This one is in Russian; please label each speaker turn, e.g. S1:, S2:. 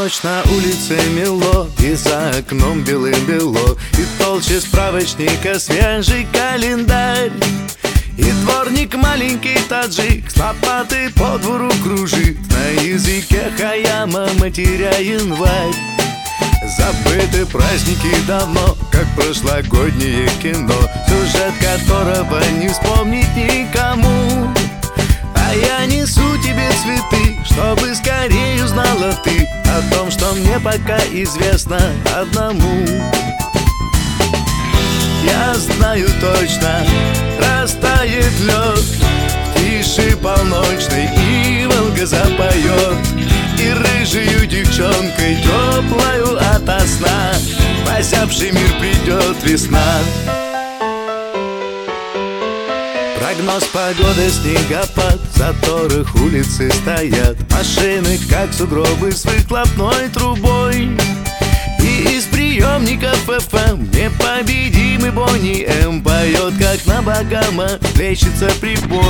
S1: ночь на улице мело, и за окном белым-бело, и толще справочника свежий календарь. И дворник маленький таджик с лопатой по двору кружит, на языке хаяма матеря январь. Забыты праздники давно, как прошлогоднее кино, сюжет которого не вспомнить никому. А я несу тебе цветы, чтобы скорее узнала ты о том, что мне пока известно одному. Я знаю точно, растает лед в тиши полночной, и Волга запоет, и рыжею девчонкой теплою ото сна в озябший мир придет весна. Прогноз погоды, снегопад, в заторах улицы стоят машины, как сугробы с выхлопной трубой. И из приемников ФМ непобедимый Бонни М поет, как на Багама плещется прибой.